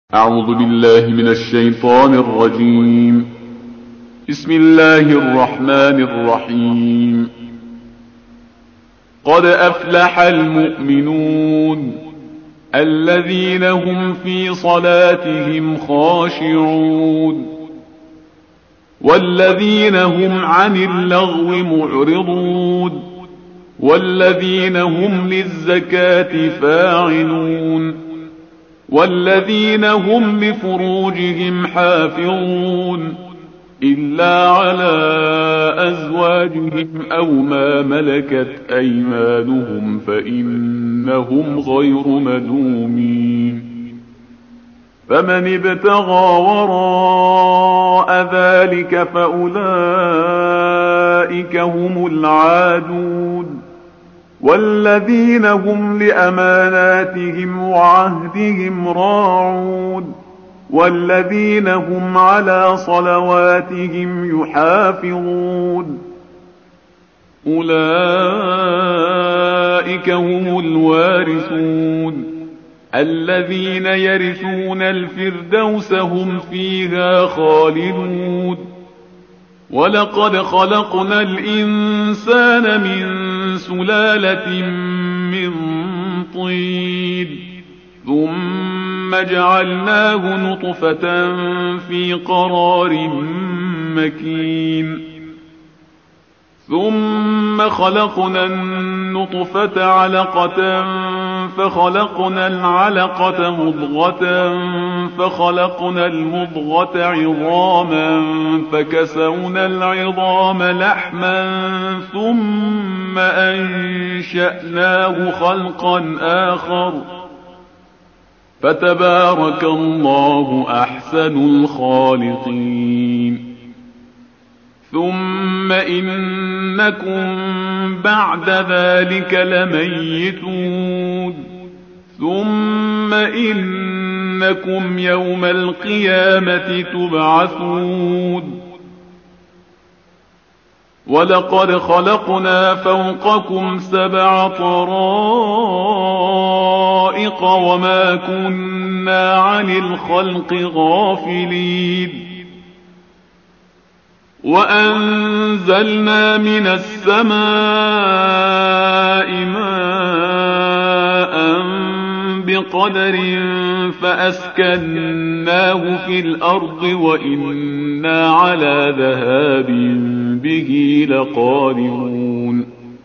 أعوذ بالله من الشيطان الرجيم. بسم الله الرحمن الرحيم. قد أفلح المؤمنون الذين هم في صلاتهم خاشعون والذين هم عن اللغو معرضون والذين هم للزكاة فاعلون والذين هم لفروجهم حافظون إلا على أزواجهم أو ما ملكت أيمانهم فإنهم غير ملومين. فمن ابتغى وراء ذلك فأولئك هم العادون والذين هم لأماناتهم وعهدهم راعون والذين هم على صلواتهم يحافظون. أولئك هم الوارثون الذين يرثون الفردوس هم فيها خالدون. ولقد خلقنا الإنسان من سلالة من طين ثم جعلناه نطفة في قرار مكين ثم خلقنا النطفة علقة فخلقنا العلقة مضغة فخلقنا المضغة عظاما فكسونا العظام لحما ثم أنشأناه خلقا آخر فتبارك الله أحسن الخالقين. ثم إنكم بعد ذلك لميتون ثم إنكم يوم القيامة تبعثون. ولقد خلقنا فوقكم 7 طرائق وما كنا عن الخلق غافلين. وأنزلنا من السماء ماء بقدر فأسكناه في الأرض وإنا على ذهاب به لقادرون.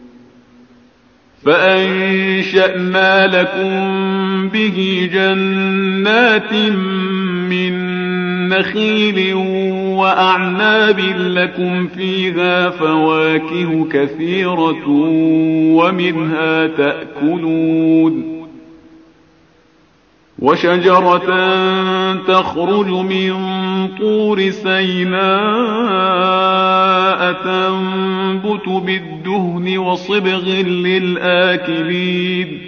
فأنشأنا لكم به جنات من نخيل وأعناب لكم فيها فواكه كثيرة ومنها تأكلون. وشجرة تخرج من طور سيناء تنبت بالدهن وصبغ للآكلين.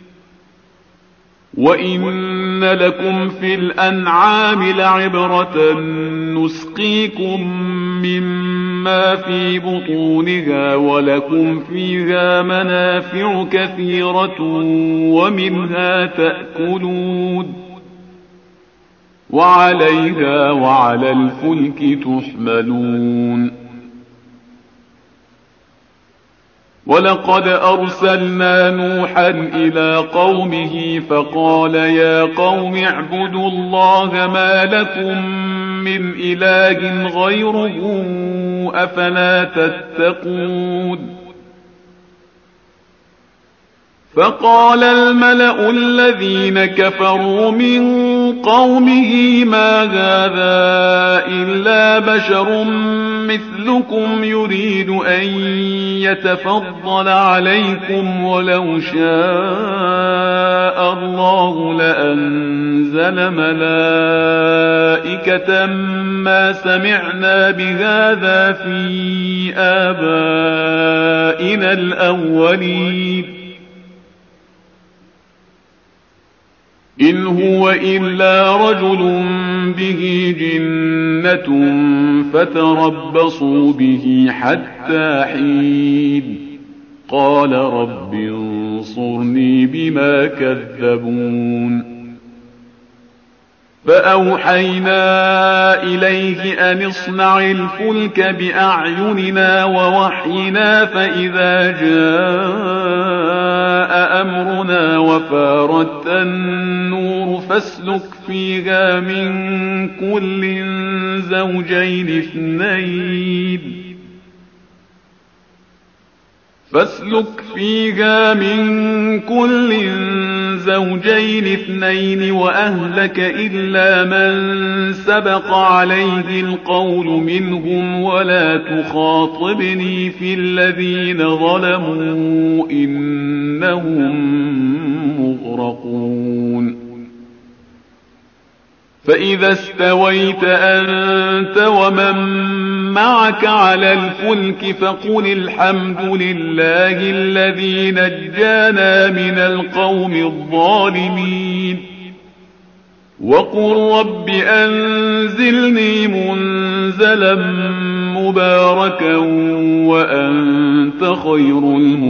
وإن لكم في الأنعام لعبرة نسقيكم مما في بطونها ولكم فيها منافع كثيرة ومنها تأكلون وعليها وعلى الفلك تحملون. ولقد أرسلنا نوحا إلى قومه فقال يا قوم اعبدوا الله ما لكم من إله غيره أفلا تتقون. فقال الملأ الذين كفروا من قومه ما هذا إلا بشر مثلكم يريد أن يتفضل عليكم ولو شاء الله لأنزل ملائكة ما سمعنا بهذا في آبائنا الأولين إن هو إلا رجل به جنة فتربصوا به حتى حين. قال رب انصرني بما كذبون. فأوحينا إليه أن اصنع الفلك بأعيننا ووحينا فإذا جاء أمرنا وفارت النور فاسلك فيها من كل زوجين اثنين وأهلك إلا من سبق عليه القول منهم ولا تخاطبني في الذين ظلموا إنهم مغرقون فإذا استويت أنت ومن معك على الفلك فقل الحمد لله الذي نجانا من القوم الظالمين وقل رب أنزلني منزلا مباركا وأنت خير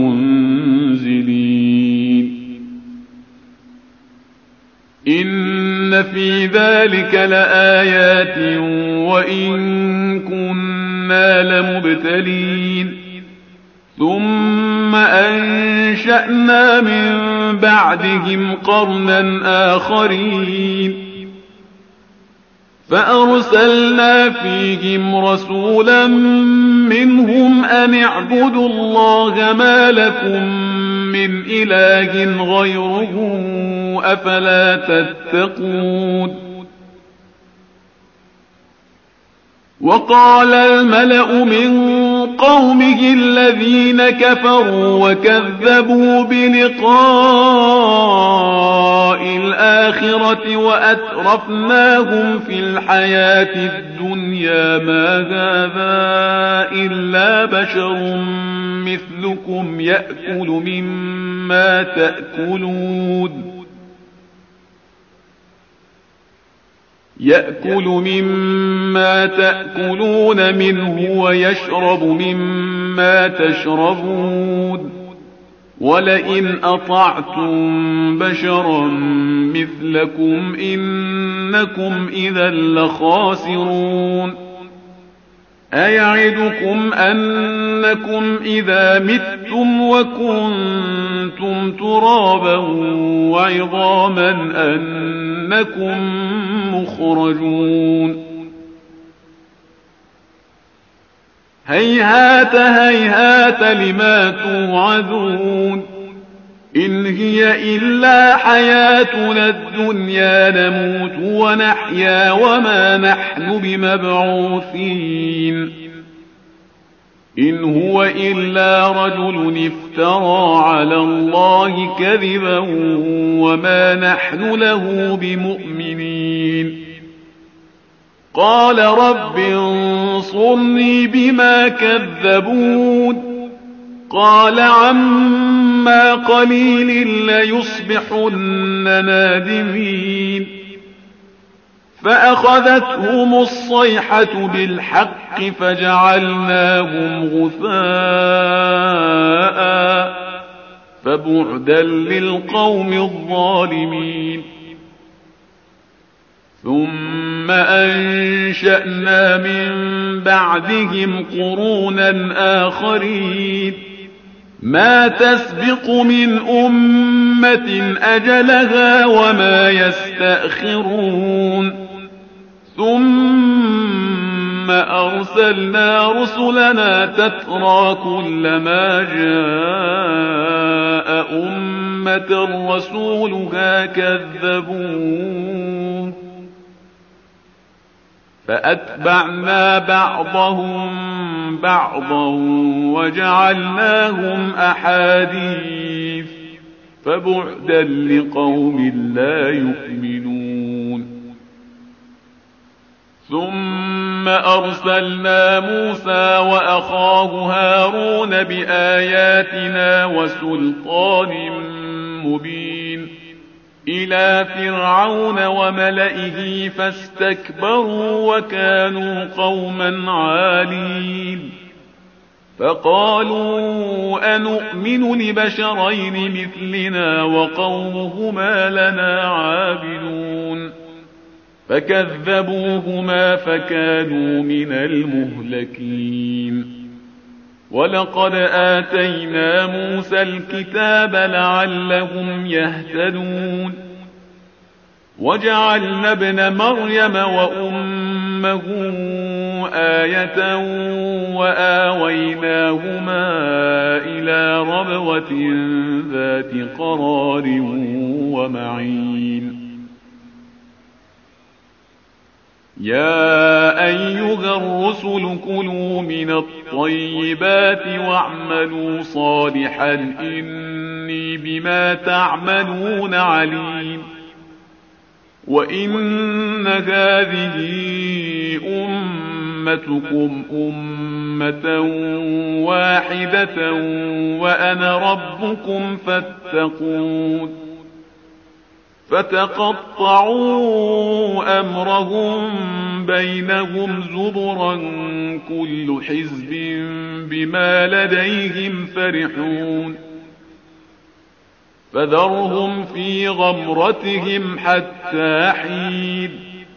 المنزلين إن في ذلك لآيات وإن كنا لمبتلين ثم أنشأنا من بعدهم قرنا آخرين فأرسلنا فيهم رسولا منهم أن اعبدوا الله ما لكم من إله غيره أفلا تتقون وقال الملأ من قومه الذين كفروا وكذبوا بلقاء الآخرة وأترفناهم في الحياة الدنيا ما هذا إلا بشر مثلكم يأكل مما تأكلون منه ويشرب مما تشربون ولئن أطعتم بشرا مثلكم إنكم إذا لخاسرون أيعدكم أنكم إذا متم وكنتم ترابا وعظاما أنكم مخرجون هيهات هيهات لما توعدون إن هي إلا حياتنا الدنيا نموت ونحيا وما نحن بمبعوثين إن هو إلا رجل افترى على الله كذبا وما نحن له بمؤمنين قال رب انصرني بما كذبون قال عما قليل ليصبحن نادمين فأخذتهم الصيحة بالحق فجعلناهم غثاء فبعدا للقوم الظالمين ثم أنشأنا من بعدهم قرونا آخرين ما تسبق من أمة أجلها وما يستأخرون ثم أرسلنا رسلنا تترى كلما جاء أمة رسولها كذبوه فأتبعنا بعضهم بعضا وجعلناهم أحاديث فبعدا لقوم لا يؤمنون ثم أرسلنا موسى وأخاه هارون بآياتنا وسلطان مبين إلى فرعون وملئه فاستكبروا وكانوا قوما عالين فقالوا أنؤمن لبشرين مثلنا وقومهما لنا عابدون فكذبوهما فكانوا من المهلكين. ولقد آتينا موسى الكتاب لعلهم يهتدون. وجعلنا ابن مريم وأمه آية وآويناهما إلى ربوة ذات قرار ومعين. يا أيها الرسل كلوا من الطيبات واعملوا صالحا إني بما تعملون عليم. وإن هذه أمتكم أمة واحدة وأنا ربكم فاتقون. فتقطعوا أمرهم بينهم زبرا كل حزب بما لديهم فرحون. فذرهم في غمرتهم حتى حين.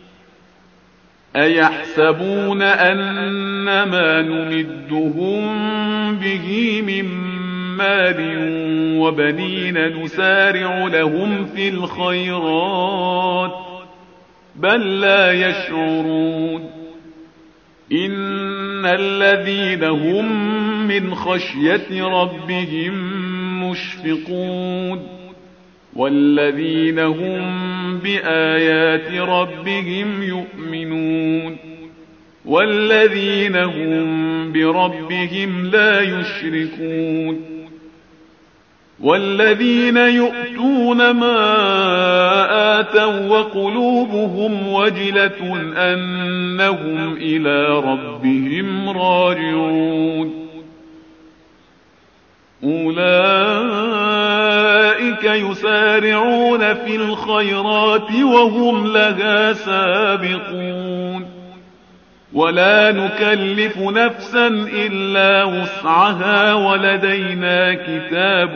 أيحسبون أن ما نمدهم به من مال وبنين نسارع لهم في الخيرات بل لا يشعرون. إن الذين هم من خشية ربهم مشفقون والذين هم بآيات ربهم يؤمنون والذين هم بربهم لا يشركون. والذين يؤتون ما آتوا وقلوبهم وجلة أنهم إلى ربهم راجعون. أولئك يسارعون في الخيرات وهم لها سابقون. ولا نكلف نفسا إلا وسعها ولدينا كتاب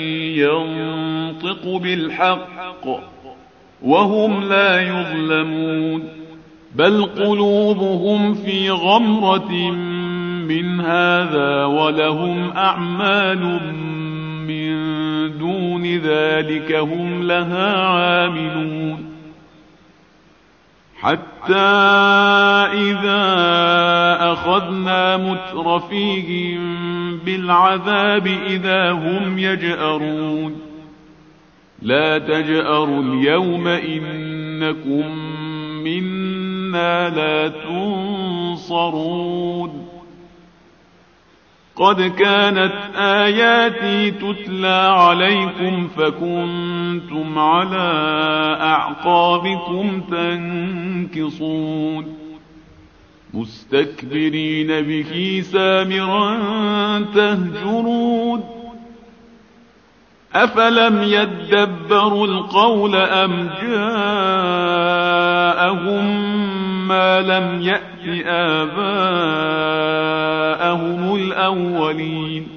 ينطق بالحق وهم لا يظلمون. بل قلوبهم في غمرة من هذا ولهم أعمال من دون ذلك هم لها عاملون. حتى إذا أخذنا مترفيهم بالعذاب إذا هم يجأرون. لا تجأروا اليوم إنكم منا لا تنصرون. قد كانت آياتي تتلى عليكم فكنتم على أعقابكم تنكصون. مستكبرين به سامرا تهجرون. أفلم يدبروا القول أم جاءهم ما لم يأت آباءهم الأولين.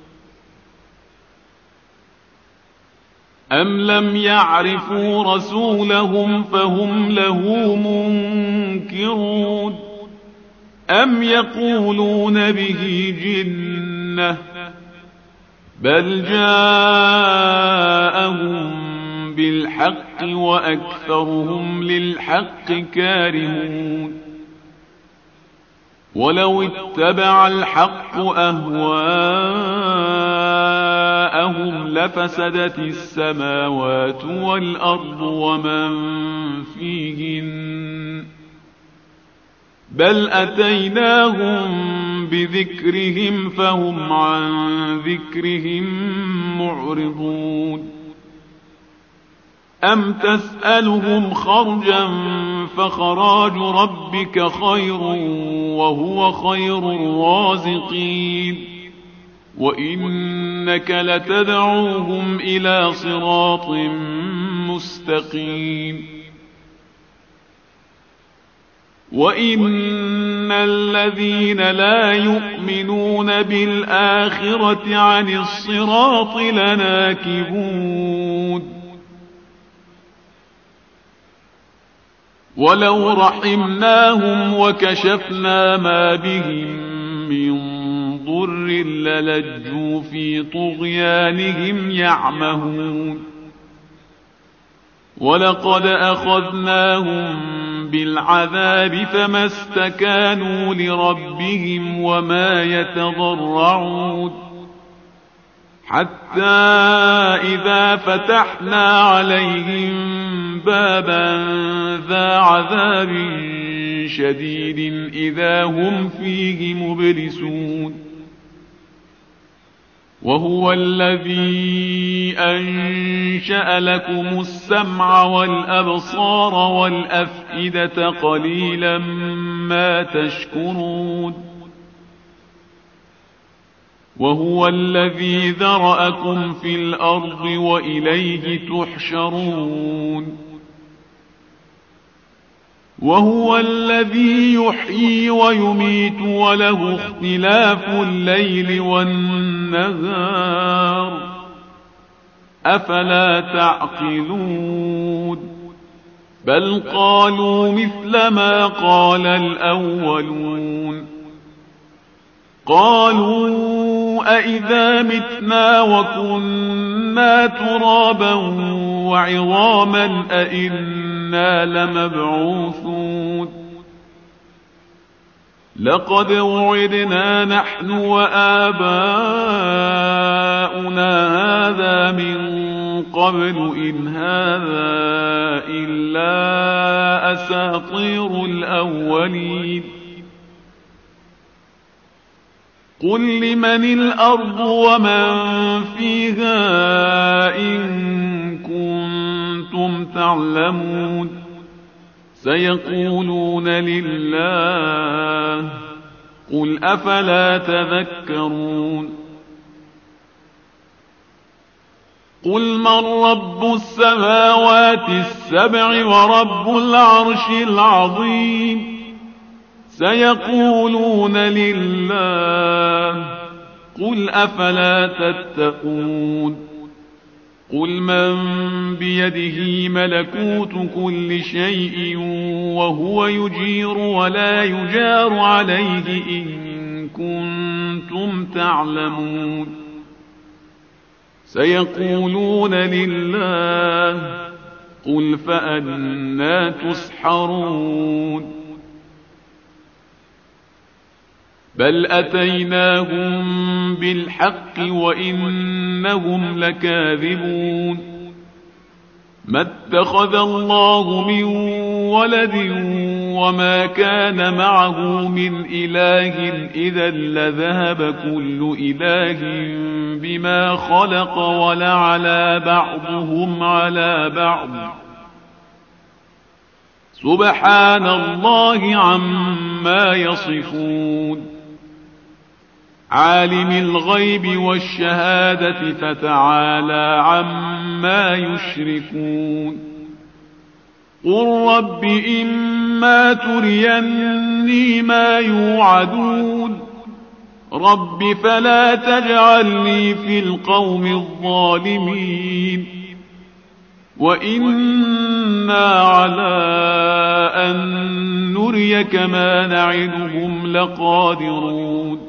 أم لم يعرفوا رسولهم فهم له منكرون. أم يقولون به جنة بل جاءهم بالحق وأكثرهم للحق كارهون. ولو اتبع الحق أهواءهم لفسدت السماوات والأرض ومن فيهن بل أتيناهم بذكرهم فهم عن ذكرهم معرضون. أم تسألهم خرجا فخراج ربك خير وهو خير الرازقين. وإنك لتدعوهم إلى صراط مستقيم. وإن الذين لا يؤمنون بالآخرة عن الصراط لناكبون. ولو رحمناهم وكشفنا ما بهم من ضر للجوا في طغيانهم يعمهون ولقد أخذناهم بالعذاب فما استكانوا لربهم وما يتضرعون حتى إذا فتحنا عليهم بابا ذا عذاب شديد إذا هم فيه مبلسون وهو الذي أنشأ لكم السمع والأبصار والأفئدة قليلا ما تشكرون وهو الذي ذرأكم في الأرض وإليه تحشرون وهو الذي يحيي ويميت وله اختلاف الليل والنهار أفلا تعقلون بل قالوا مثل ما قال الأولون قالوا أإذا متنا وكنا ترابا وعظاما أإنا لمبعوثون لقد وعدنا نحن وآباؤنا هذا من قبل إن هذا إلا أساطير الأولين قل لمن الأرض ومن فيها إن كنتم تعلمون سيقولون لله قل أفلا تذكرون قل من رب السماوات السبع ورب العرش العظيم سيقولون لله قل أفلا تتقون قل من بيده ملكوت كل شيء وهو يجير ولا يجار عليه إن كنتم تعلمون سيقولون لله قل فأنى تسحرون بل أتيناهم بالحق وإنهم لكاذبون ما اتخذ الله من ولد وما كان معه من إله إذا لذهب كل إله بما خلق ولعلى بعضهم على بعض سبحان الله عما يصفون عالم الغيب والشهادة فتعالى عما يشركون قل رب إما تريني ما يوعدون رب فلا تجعلني في القوم الظالمين وإنا على أن نريك ما نعدهم لقادرون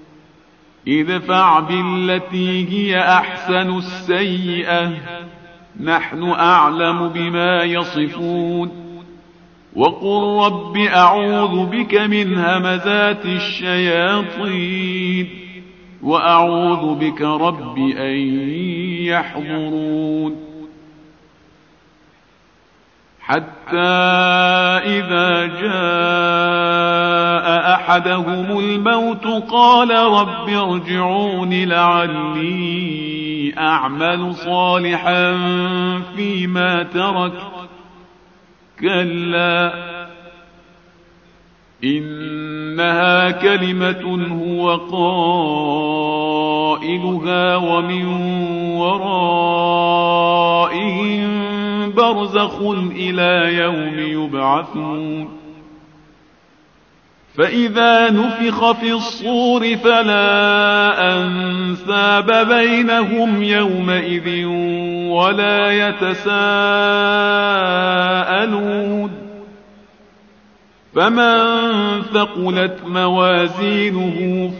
ادفع بالتي هي أحسن السيئة نحن أعلم بما يصفون وقل رب أعوذ بك من همزات الشياطين وأعوذ بك رب أن يحضرون حتى إذا جاء أحدهم الموت قال رب ارجعون لعلي أعمل صالحا فيما ترك كلا إنها كلمة هو قائلها ومن ورائهم برزخ إلى يوم يبعثون فإذا نفخ في الصور فلا أنساب بينهم يومئذ ولا يتساءلون فمن ثقلت موازينه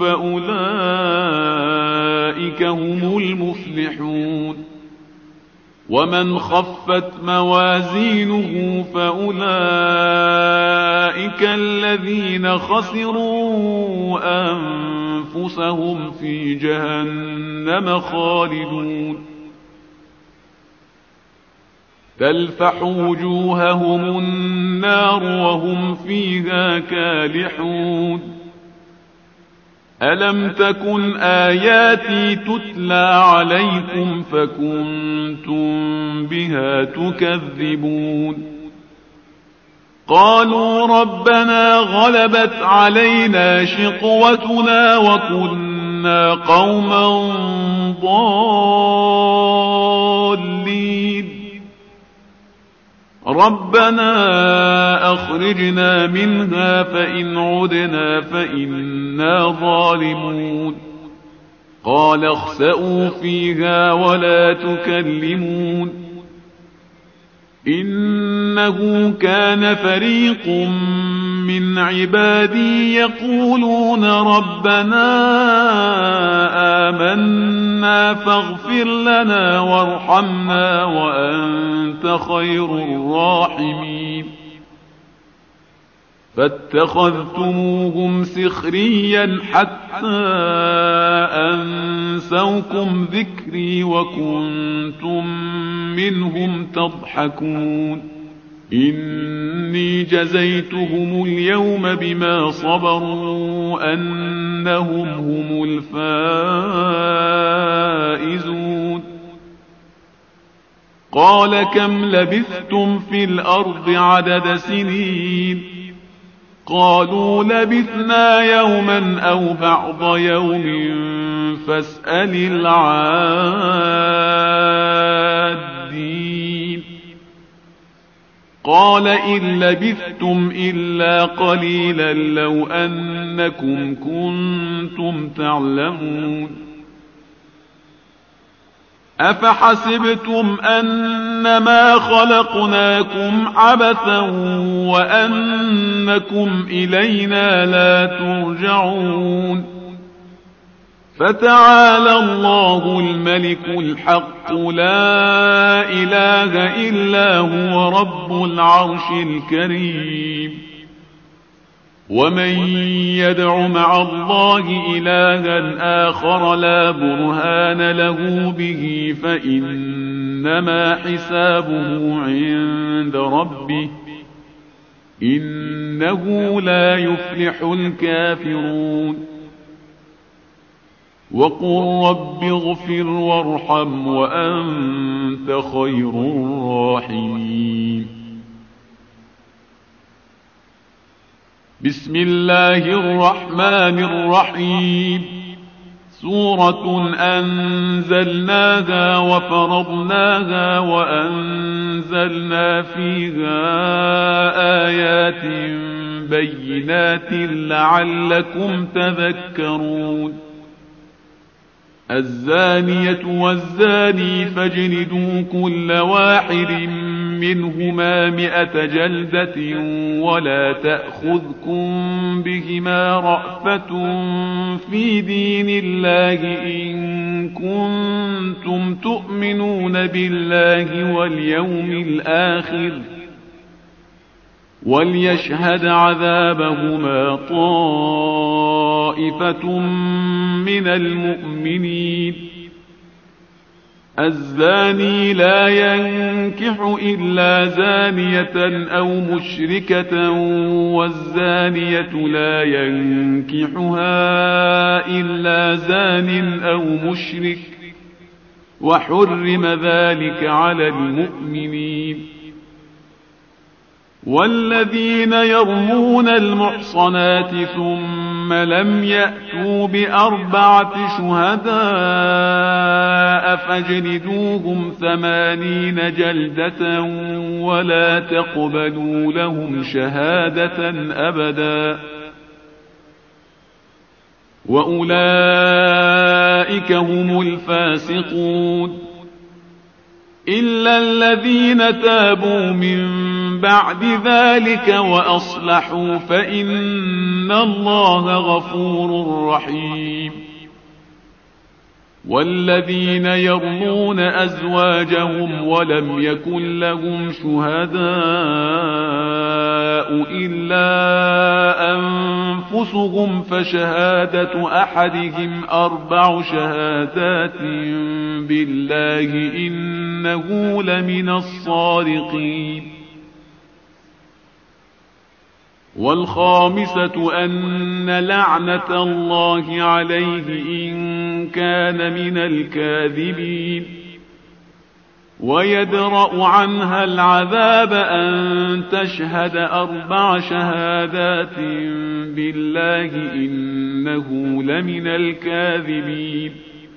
فأولئك هم المفلحون ومن خفت موازينه فأولئك الذين خسروا أنفسهم في جهنم خالدون تلفح وجوههم النار وهم فيها كالحون ألم تكن آياتي تتلى عليكم فكنتم بها تكذبون قالوا ربنا غلبت علينا شقوتنا وكنا قوما ضالين ربنا أخرجنا منها فإن عدنا فإنا ظالمون قال اخسئوا فيها ولا تكلمون إنه كان فريق من عبادي يقولون ربنا آمنا فاغفر لنا وارحمنا وأنت خير الراحمين فاتخذتموهم سخريا حتى أنسوكم ذكري وكنتم منهم تضحكون إني جزيتهم اليوم بما صبروا أنهم هم الفائزون قال كم لبثتم في الأرض عدد سنين قالوا لبثنا يوما أو بعض يوم فاسأل العادين قال إن لبثتم إلا قليلا لو أنكم كنتم تعلمون أفحسبتم أنما خلقناكم عبثا وأنكم إلينا لا ترجعون فتعالى الله الملك الحق لا إله إلا هو رب العرش الكريم ومن يدع مع الله إلها آخر لا برهان له به فإنما حسابه عند ربه إنه لا يفلح الكافرون وقل رب اغفر وارحم وأنت خير الراحمين بسم الله الرحمن الرحيم سورة أنزلناها وفرضناها وأنزلنا فيها آيات بينات لعلكم تذكرون الزانية والزاني فاجلدوا كل واحد منهما 100 جلدة ولا تأخذكم بهما رأفة في دين الله إن كنتم تؤمنون بالله واليوم الآخر وليشهد عذابهما طائفة من المؤمنين الزاني لا ينكح إلا زانية أو مشركة والزانية لا ينكحها إلا زان أو مشرك وحرم ذلك على المؤمنين والذين يرمون المحصنات ثم لم يأتوا ب4 شهداء فاجلدوهم 80 جلدة ولا تقبلوا لهم شهادة أبدا وأولئك هم الفاسقون إلا الذين تابوا من بعد ذلك وأصلحوا فإن الله غفور رحيم. والذين يرمون أزواجهم ولم يكن لهم شهداء إلا أنفسهم فشهادة أحدهم 4 شهادات بالله إنه لمن الصادقين. والخامسة أن لعنة الله عليه إن كان من الكاذبين. ويدرأ عنها العذاب أن تشهد 4 شهادات بالله إنه لمن الكاذبين.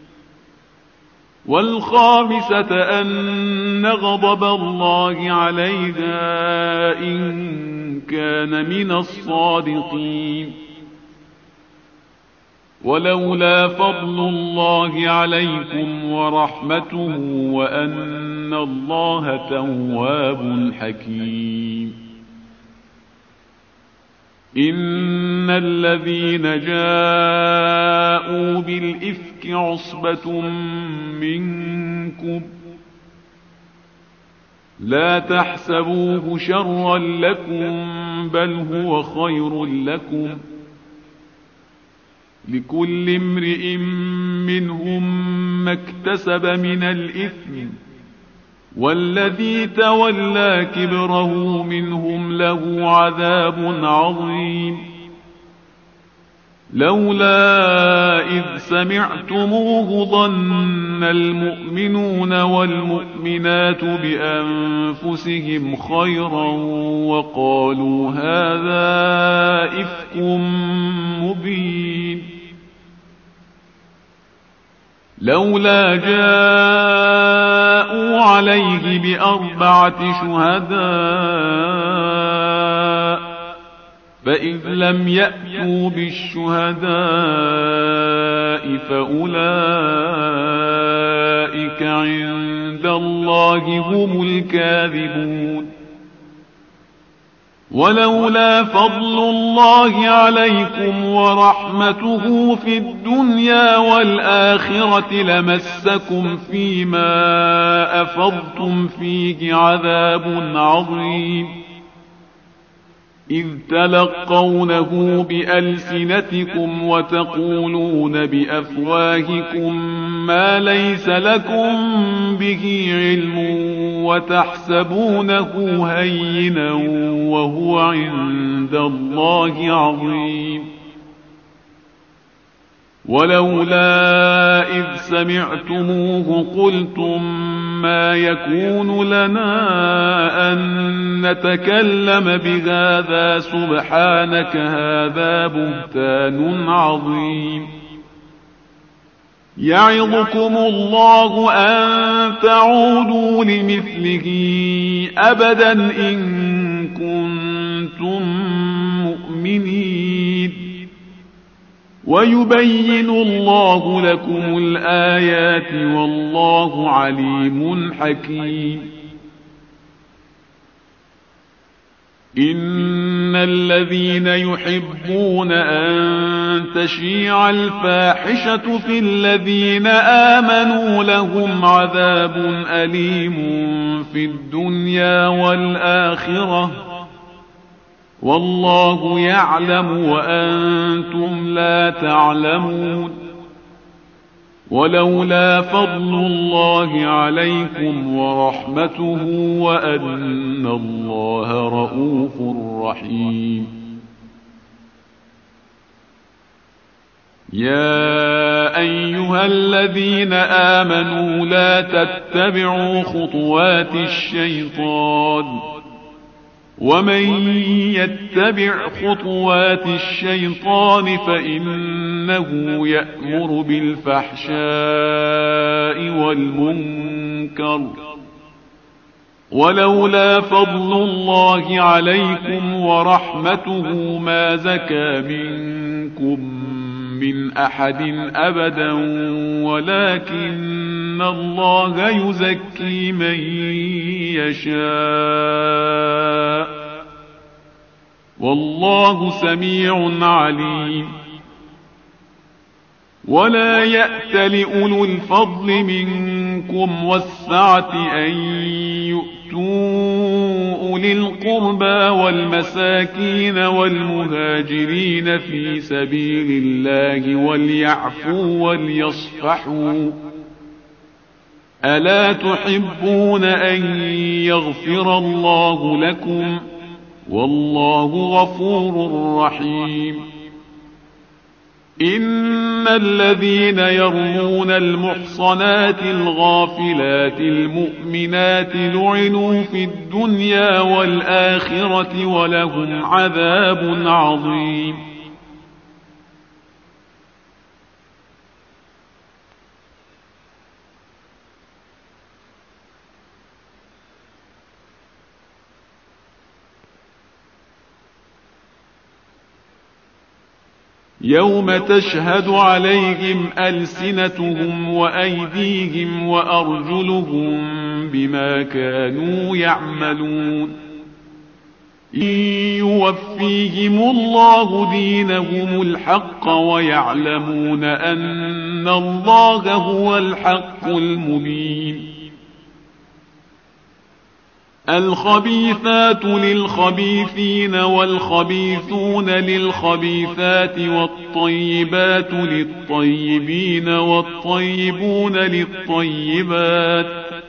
والخامسة أن غضب الله عليها إن كان من الصادقين. ولولا فضل الله عليكم ورحمته وأن الله تواب حكيم. إن الذين جاءوا بالإفك عصبة منكم لا تحسبوه شرا لكم بل هو خير لكم لكل امرئ منهم ما اكتسب من الإثم والذي تولى كبره منهم له عذاب عظيم. لولا إذ سمعتموه ظن المؤمنون والمؤمنات بأنفسهم خيرا وقالوا هذا إفك مبين. لولا جاءوا عليه ب4 شهداء فإذ لم يأتوا بالشهداء فأولئك عند الله هم الكاذبون. ولولا فضل الله عليكم ورحمته في الدنيا والآخرة لمسكم فيما أفضتم فيه عذاب عظيم إذ تلقونه بألسنتكم وتقولون بأفواهكم ما ليس لكم به علم وتحسبونه هينا وهو عند الله عظيم. ولولا إذ سمعتموه قلتم ما يكون لنا أن نتكلم بهذا سبحانك هذا بهتان عظيم. يعظكم الله أن تعودوا لمثله أبدا إن كنتم مؤمنين ويبين الله لكم الآيات والله عليم حكيم. إن الذين يحبون أن تشيع الفاحشة في الذين آمنوا لهم عذاب أليم في الدنيا والآخرة والله يعلم وأنتم لا تعلمون. ولولا فضل الله عليكم ورحمته وأن الله رؤوف رحيم. يا أيها الذين آمنوا لا تتبعوا خطوات الشيطان ومن يتبع خطوات الشيطان فإنه يأمر بالفحشاء والمنكر ولولا فضل الله عليكم ورحمته ما زكى منكم من أحد أبدا ولكن إن الله يزكي من يشاء والله سميع عليم. ولا يأت لأولو الفضل منكم والسعة أن يؤتوا أولي القربى والمساكين والمهاجرين في سبيل الله وليعفوا وليصفحوا ألا تحبون أن يغفر الله لكم والله غفور رحيم. إن الذين يرمون المحصنات الغافلات المؤمنات لعنوا في الدنيا والآخرة ولهم عذاب عظيم. يوم تشهد عليهم ألسنتهم وأيديهم وأرجلهم بما كانوا يعملون إن يوفيهم الله دينهم الحق ويعلمون أن الله هو الحق المبين. الخبيثات للخبيثين والخبيثون للخبيثات والطيبات للطيبين والطيبون للطيبات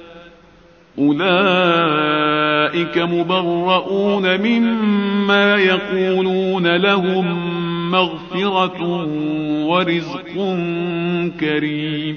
أولئك مبرؤون مما يقولون لهم مغفرة ورزق كريم.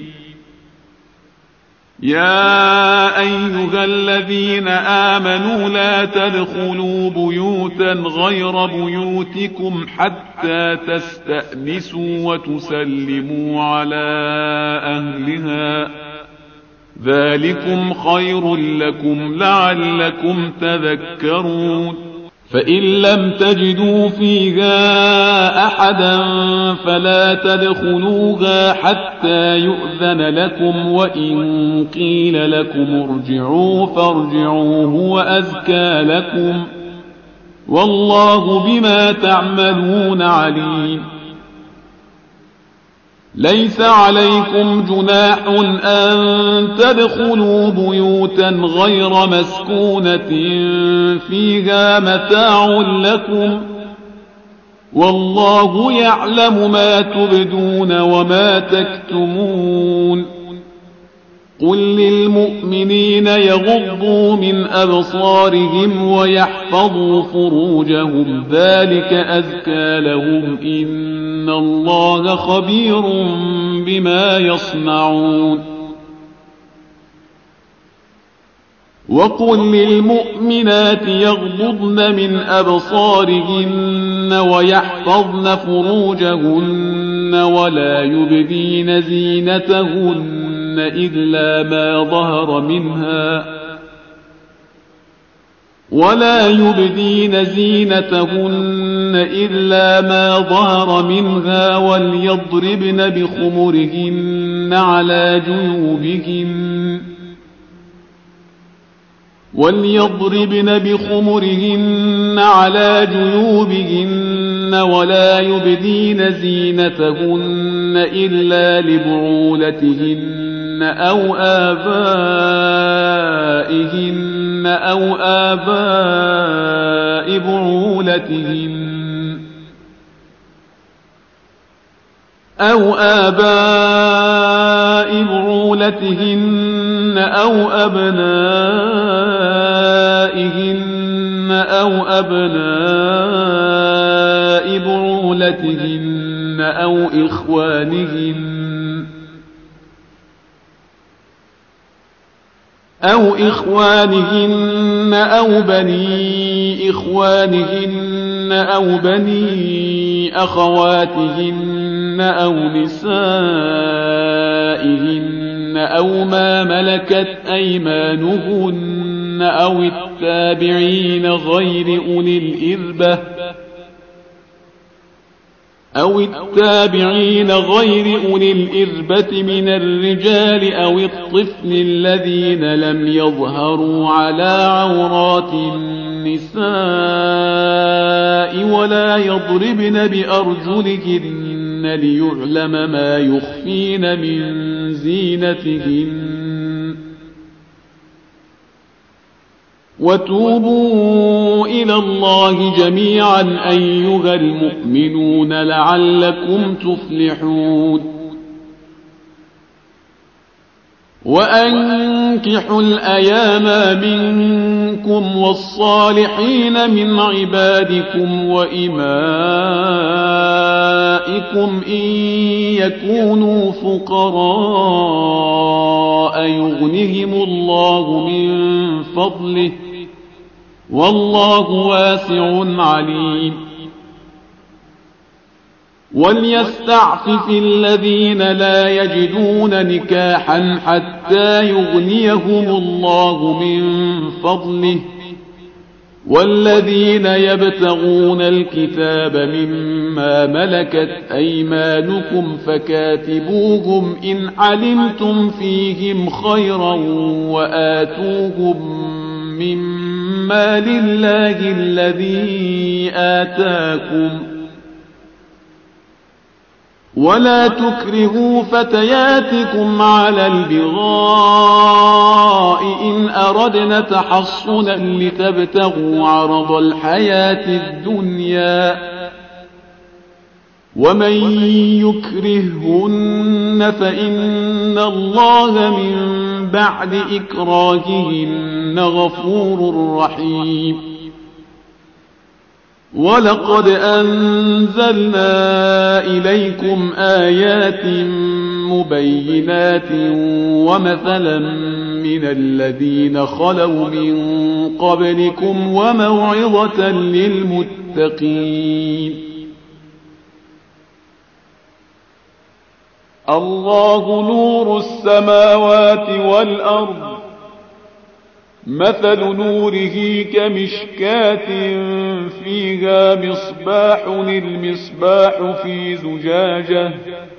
يا أيها الذين آمنوا لا تدخلوا بيوتا غير بيوتكم حتى تستأنسوا وتسلموا على أهلها ذلكم خير لكم لعلكم تذكرون. فإن لم تجدوا فيها أحدا فلا تدخلوها حتى يؤذن لكم وإن قيل لكم ارجعوا فارجعوا هو أزكى لكم والله بما تعملون عليم. ليس عليكم جناح أن تدخلوا بيوتا غير مسكونة فيها متاع لكم والله يعلم ما تبدون وما تكتمون. قل للمؤمنين يغضوا من أبصارهم ويحفظوا فروجهم ذلك أزكى لهم إن الله خبير بما يصنعون. وقل للمؤمنات يغضضن من أبصارهن ويحفظن فروجهن ولا يبدين زينتهن إلا ما ظهر منها وليضربن بخمرهن على جيوبهن ولا يبدين زينتهن إلا لبعولتهن أو آباء بعولتهن أو أبنائهن أو أبناء بعولتهن أو إخوانهن أو بني إخوانهن أو بني أخواتهن أو نسائهن أو ما ملكت أيمانهن أو التابعين غير أولي الإربة أو التابعين غير أولي الإربة من الرجال أو الطفل الذين لم يظهروا على عورات النساء ولا يضربن بأرجلهن ليعلم ما يخفين من زينتهن وتوبوا إلى الله جميعا أيها المؤمنون لعلكم تفلحون وأنكحوا الأيام منكم والصالحين من عبادكم وإمائكم إن يكونوا فقراء يغنهم الله من فضله والله واسع عليم وليستعفف الذين لا يجدون نكاحا حتى يغنيهم الله من فضله والذين يبتغون الكتاب مما ملكت أيمانكم فكاتبوهم إن علمتم فيهم خيرا وآتوهم مما لله الذي آتاكم ولا تكرهوا فتياتكم على البغاء إن أردنا تحصنا لتبتغوا عرض الحياة الدنيا ومن يكرههن فإن الله من بعد إكراههن غفور رحيم ولقد أنزلنا إليكم آيات مبينات ومثلا من الذين خلوا من قبلكم وموعظة للمتقين الله نور السماوات والأرض مثل نوره كمشكاة فيها مصباح المصباح في زجاجة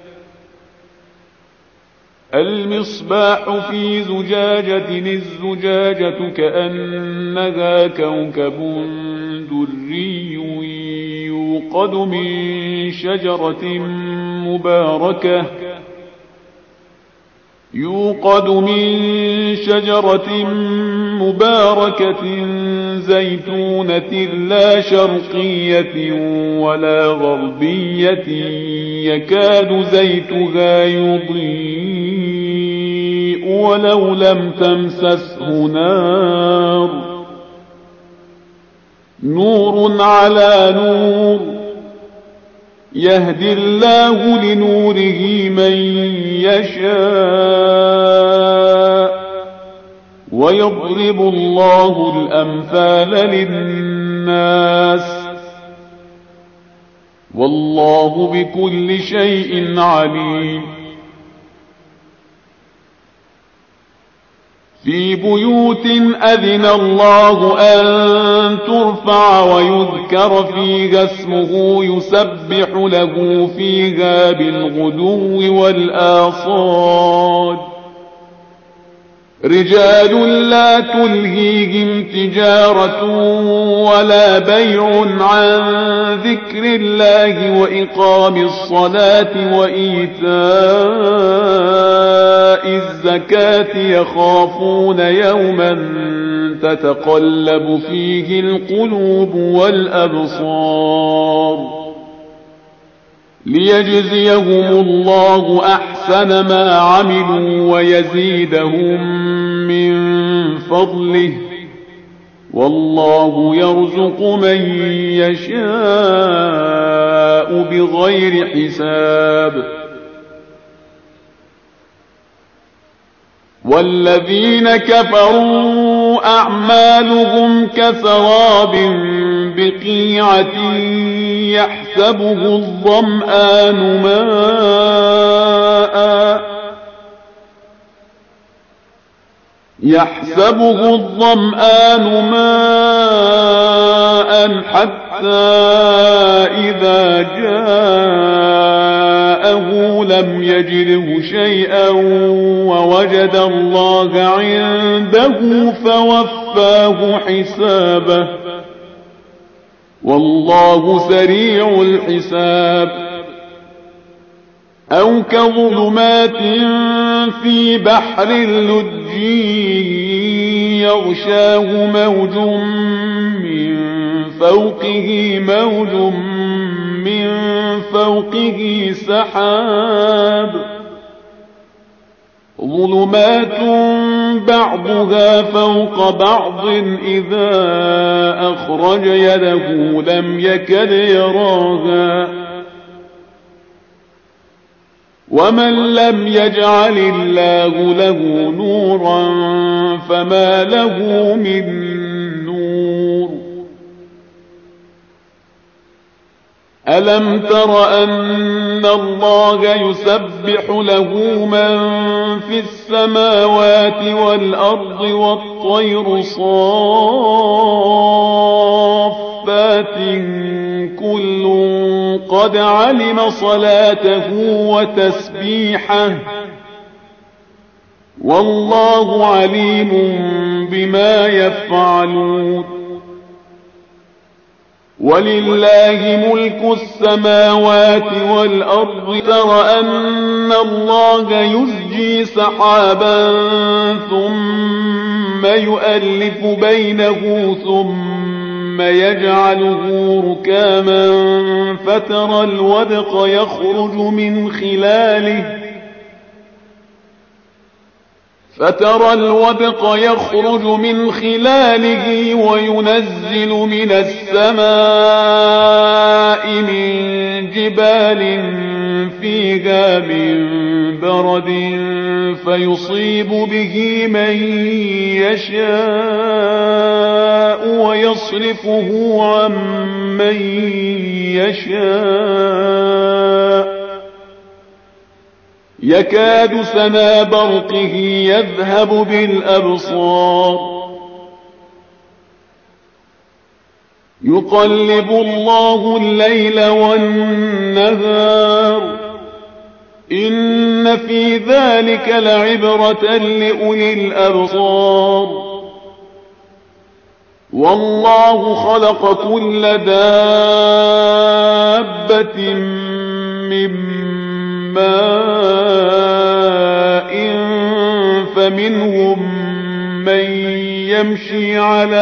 الزجاجة كأنها كوكب دري يوقد من شجرة مباركة زيتونة لا شرقية ولا غربية يكاد زيتها يضيء ولو لم تمسسه نور على نور يهدي الله لنوره من يشاء ويضرب الله الأمثال للناس والله بكل شيء عليم في بيوت أذن الله أن ترفع ويذكر فيها اسمه يسبح له فيها بالغدو والآصال رجال لا تلهيهم تجارة ولا بيع عن ذكر الله وإقام الصلاة وإيتاء الزكاة يخافون يوما تتقلب فيه القلوب والأبصار ليجزيهم الله أحسن ما عملوا ويزيدهم من فضله والله يرزق من يشاء بغير حساب والذين كفروا أعمالهم كسراب بقيعة يحسبه الظمآن ماء حتى إذا جاء يجده شيئا ووجد الله عنده فوفاه حسابه والله سريع الحساب أو كظلمات في بحر لجي يغشاه موج من فوقه موج من فوقه سحاب ظلمات بعضها فوق بعض إذا أخرج يده لم يكد يراها ومن لم يجعل الله له نورا فما له من نور ألم تر أن الله يسبح له من في السماوات والأرض والطير صافات كل قد علم صلاته وتسبيحه والله عليم بما يفعلون ولله ملك السماوات والأرض تر أن الله يزجي سحابا ثم يؤلف بينه ثم يجعله ركاما فترى الودق يخرج من خلاله وينزل من السماء من جبال فيها من برد فيصيب به من يشاء ويصرفه عن من يشاء يكاد سنا برقه يذهب بالأبصار يقلب الله الليل والنهار إن في ذلك لعبرة لأولي الأبصار والله خلق كل دابة من ماء فمنهم من يمشي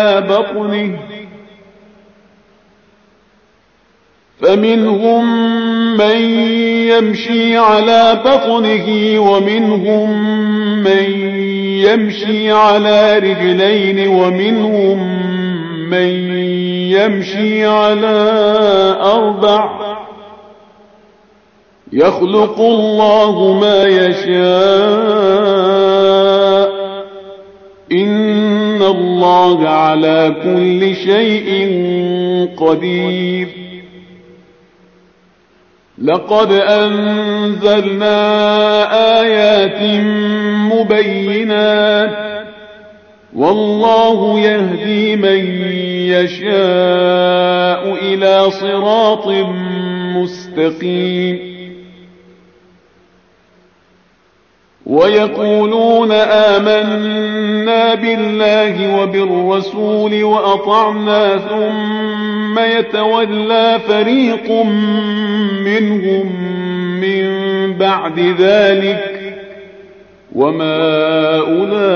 على بطنه ومنهم من يمشي على رجلين ومنهم من يمشي على أربع يخلق الله ما يشاء إن الله على كل شيء قدير لقد أنزلنا آيات مبينات والله يهدي من يشاء إلى صراط مستقيم ويقولون آمنا بالله وبالرسول وأطعنا ثم يتولى فريق منهم من بعد ذلك وما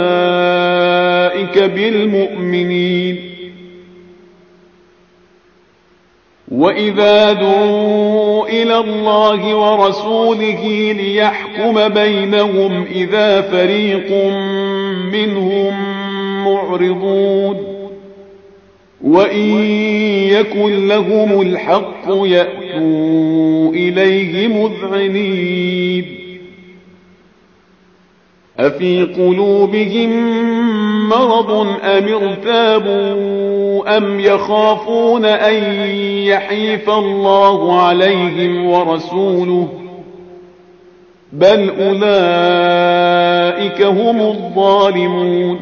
أولئك بالمؤمنين وإذا دعوا إلى الله ورسوله ليحكم بينهم إذا فريق منهم معرضون وإن يكن لهم الحق يأتوا إليه مذعنين أفي قلوبهم مرض أم ارتابوا أم يخافون أن يحيف الله عليهم ورسوله بل أولئك هم الظالمون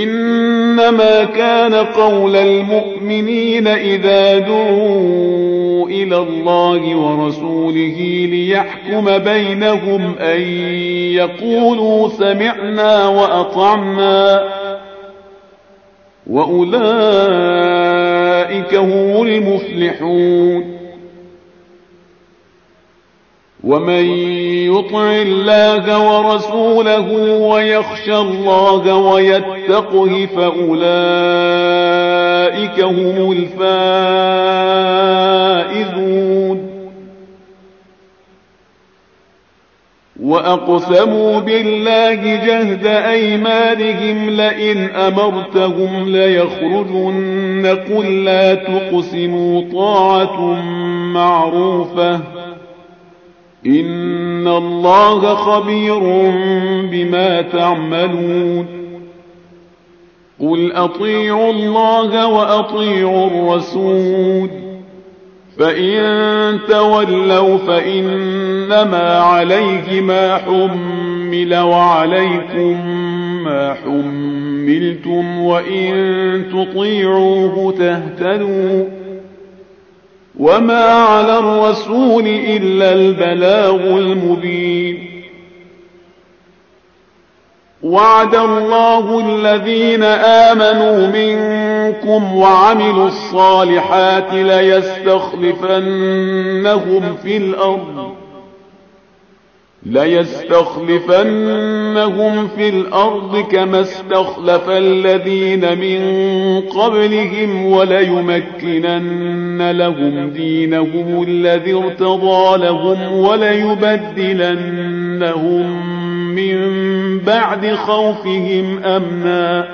إنما كان قول المؤمنين إذا دعوا إلى الله ورسوله ليحكم بينهم أن يقولوا سمعنا وأطعنا وأولئك هم المفلحون. ومن يطع الله ورسوله ويخشى الله ويتقه فأولئك هم الفائزون. وأقسموا بالله جهد أيمانهم لئن أمرتهم ليخرجن قل لا تقسموا طاعة معروفة إن الله خبير بما تعملون. قل أطيعوا الله وأطيعوا الرسول فإن تولوا فإنما عليه ما حمل وعليكم ما حملتم وإن تطيعوه تهتدوا وما على الرسول إلا البلاغ المبين. وعد الله الذين آمنوا منكم وعملوا الصالحات ليستخلفنهم في الأرض كما استخلف الذين من قبلهم وليمكنن لهم دينهم الذي ارتضى لهم وليبدلنهم من بعد خوفهم أمنا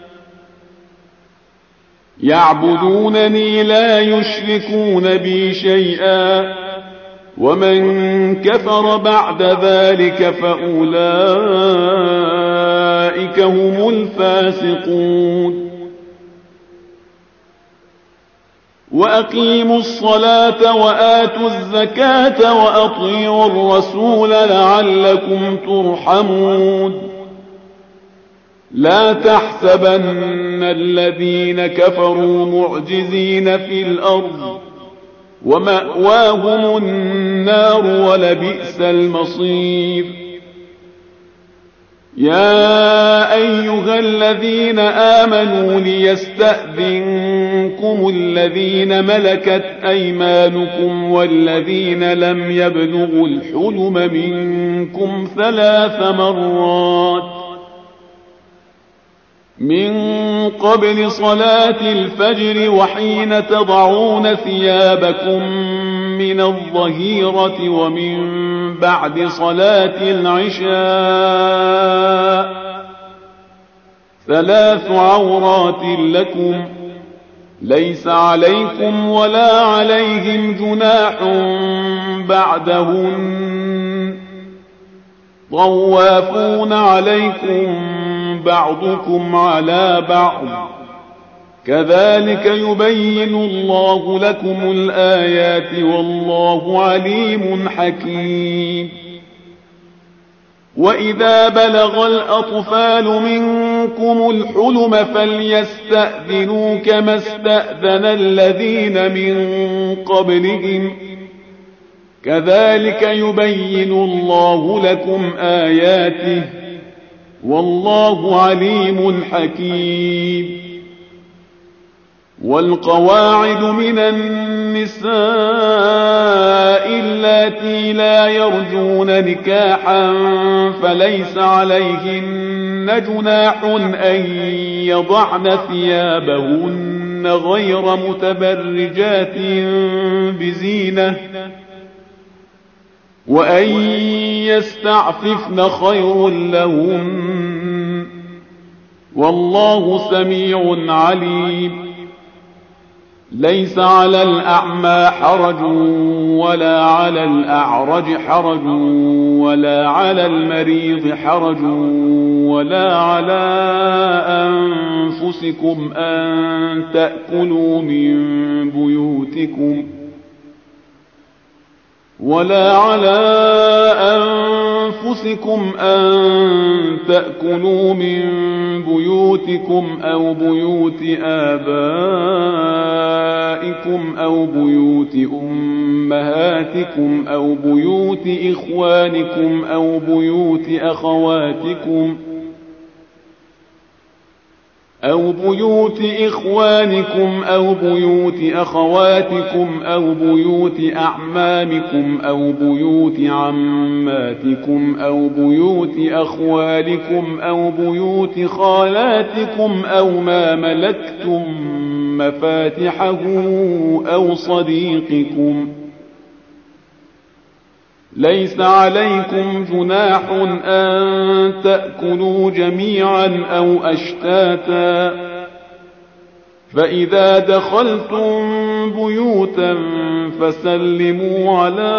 يعبدونني لا يشركون بي شيئا ومن كفر بعد ذلك فأولئك هم الفاسقون. وأقيموا الصلاة وآتوا الزكاة وأطيعوا الرسول لعلكم ترحمون. لا تحسبن الذين كفروا معجزين في الأرض ومأواهم النار ولبئس المصير. يا أيها الذين آمنوا ليستأذنكم الذين ملكت أيمانكم والذين لم يبلغوا الحلم منكم 3 مرات من قبل صلاة الفجر وحين تضعون ثيابكم من الظهيرة ومن بعد صلاة العشاء 3 عورات لكم ليس عليكم ولا عليهم جناح بعدهن طوافون عليكم بعضكم على بعض كذلك يبين الله لكم الآيات والله عليم حكيم. وإذا بلغ الأطفال منكم الحلم فليستأذنوا كما استأذن الذين من قبلهم كذلك يبين الله لكم آياته والله عليم حكيم. والقواعد من النساء اللاتي لا يرجون نكاحا فليس عليهن جناح أن يضعن ثيابهن غير متبرجات بزينة وأن يستعففن خير لهن والله سميع عليم. ليس على الأعمى حرج ولا على الأعرج حرج ولا على المريض حرج ولا على أنفسكم أن تأكلوا من بيوتكم أنفسكم أن تأكلوا من بيوتكم أو بيوت آبائكم أو بيوت أمهاتكم أو بيوت إخوانكم أو بيوت أخواتكم أو بيوت إخوانكم أو بيوت أخواتكم أو بيوت أعمامكم أو بيوت عماتكم أو بيوت أخوالكم أو بيوت خالاتكم أو ما ملكتم مفاتحه أو صديقكم. ليس عليكم جناح أن تأكلوا جميعا أو أشتاتا، فإذا دخلتم بيوتا فسلموا على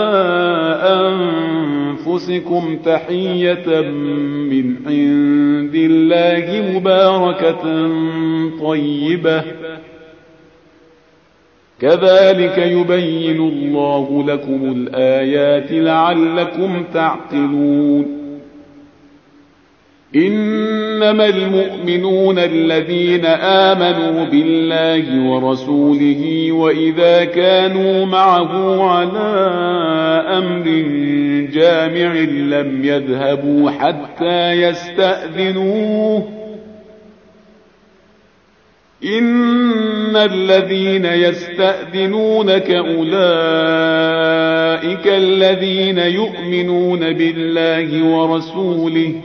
أنفسكم تحية من عند الله مباركة طيبة، كذلك يبين الله لكم الآيات لعلكم تعقلون. إنما المؤمنون الذين آمنوا بالله ورسوله وإذا كانوا معه على أمر جامع لم يذهبوا حتى يستأذنوه. إن الذين يستأذنونك أولئك الذين يؤمنون بالله ورسوله،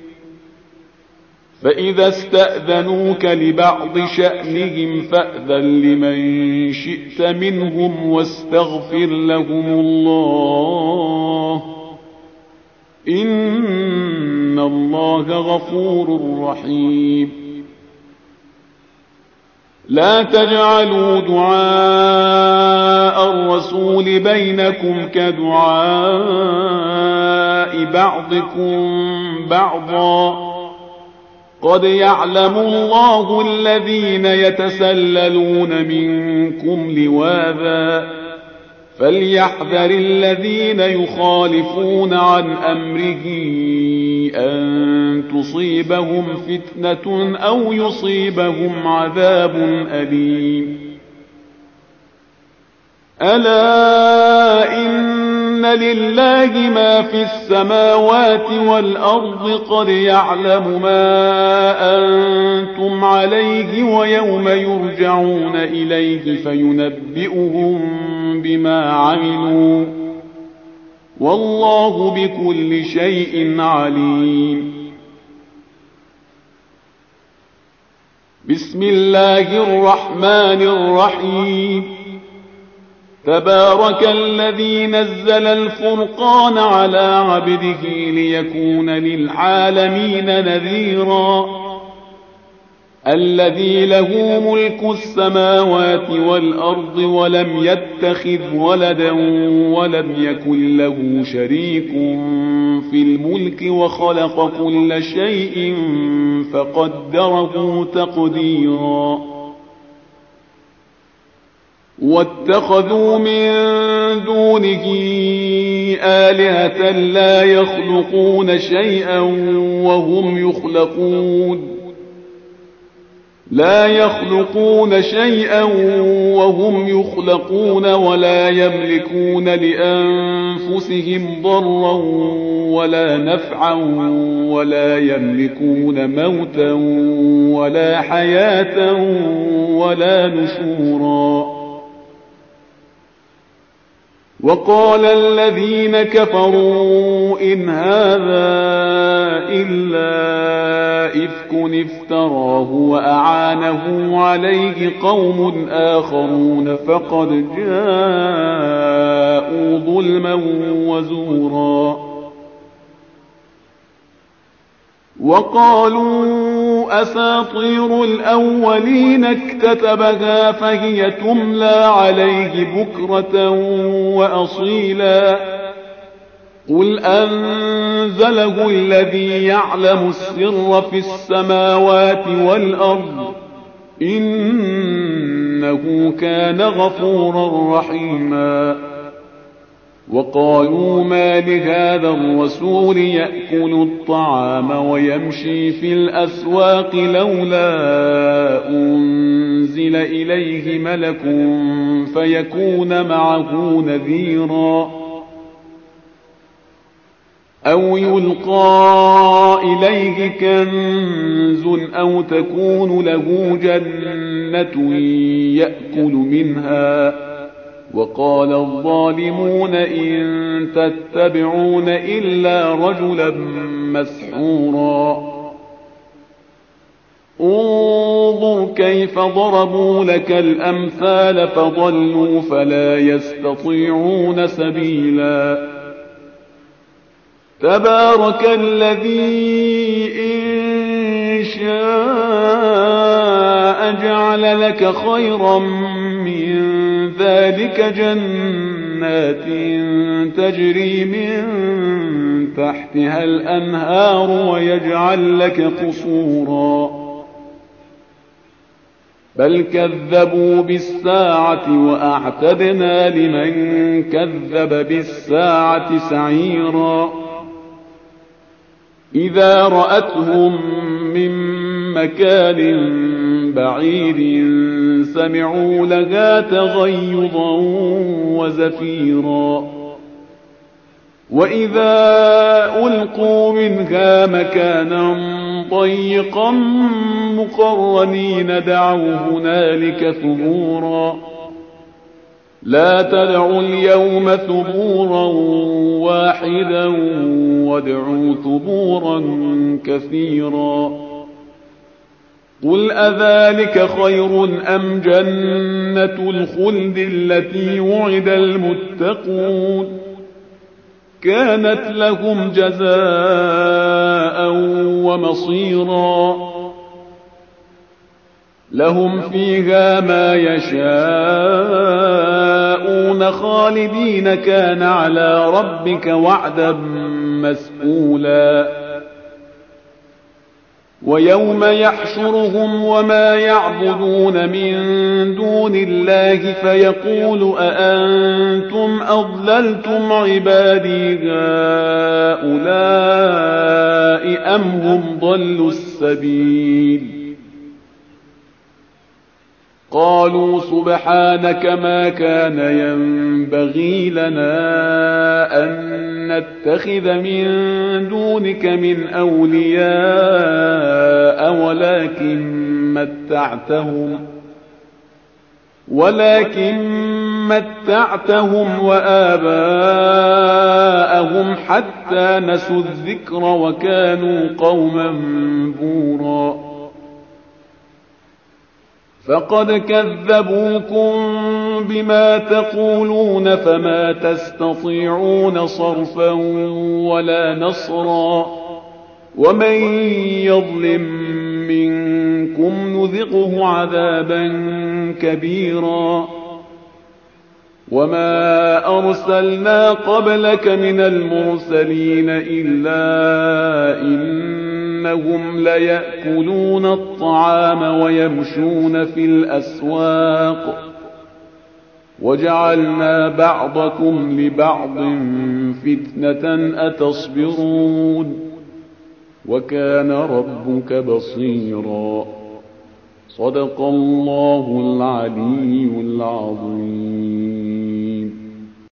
فإذا استأذنوك لبعض شأنهم فأذن لمن شئت منهم واستغفر لهم الله، إن الله غفور رحيم. لا تجعلوا دعاء الرسول بينكم كدعاء بعضكم بعضا، قد يعلم الله الذين يتسللون منكم لواذا، فليحذر الذين يخالفون عن أمره أن تصيبهم فتنة أو يصيبهم عذاب أليم. ألا إن لله ما في السماوات والأرض، قد يعلم ما أنتم عليه ويوم يرجعون إليه فينبئهم بما عملوا، والله بكل شيء عليم. بسم الله الرحمن الرحيم. تبارك الذي نزل الفرقان على عبده ليكون للعالمين نذيرا، الذي له ملك السماوات والأرض ولم يتخذ ولدا ولم يكن له شريك في الملك وخلق كل شيء فقدره تقديرا. واتخذوا من دونه آلهة لا يخلقون شيئا وهم يخلقون، لا يخلقون شيئا وهم يخلقون ولا يملكون لأنفسهم ضرا ولا نفعا ولا يملكون موتا ولا حياة ولا نشورا. وقال الذين كفروا إن هذا إلا إفك افتراه وأعانه عليه قوم آخرون فقد جاءوا ظلما وزورا. وقالوا أساطير الأولين اكتتبها فهي تملى عليه بكرة وأصيلا. قل أنزله الذي يعلم السر في السماوات والأرض إنه كان غفورا رحيما. وقالوا ما لهذا الرسول يأكل الطعام ويمشي في الأسواق لولا أنزل إليه ملك فيكون معه نذيرا أو يلقى إليه كنز أو تكون له جنة يأكل منها وقال الظالمون إن تتبعون إلا رجلا مسحورا انظر كيف ضربوا لك الأمثال فضلوا فلا يستطيعون سبيلا تبارك الذي إن شاء جعل لك خيرا من ذلك جنات تجري من تحتها الأنهار ويجعل لك قصورا بل كذبوا بالساعة وأعتدنا لمن كذب بالساعة سعيرا إذا رأتهم من مكان بعيد سمعوا لها تغيظا وزفيرا وإذا ألقوا منها مكانا ضيقا مقرنين دعوا هنالك ثبورا لا تدعوا اليوم ثبورا واحدا وادعوا ثبورا كثيرا قل أذلك خير أم جنة الخلد التي وعد المتقون كانت لهم جزاء ومصيرا لهم فيها ما يشاءون خالدين كان على ربك وعدا مسئولا ويوم يحشرهم وما يعبدون من دون الله فيقول أأنتم أضللتم عبادي هؤلاء أم هم ضلوا السبيل قالوا سبحانك ما كان ينبغي لنا أن نتخذ من دونك من أولياء ولكن متعتهم وآباءهم حتى نسوا الذكر وكانوا قوما بورا فقد كذبوكم بما تقولون فما تستطيعون صرفا ولا نصرا ومن يظلم منكم نذقه عذابا كبيرا وما أرسلنا قبلك من المرسلين إلا إنهم ليأكلون الطعام ويمشون في الأسواق وجعلنا بعضكم لبعض فتنة أتصبرون وكان ربك بصيرا صدق الله العلي العظيم.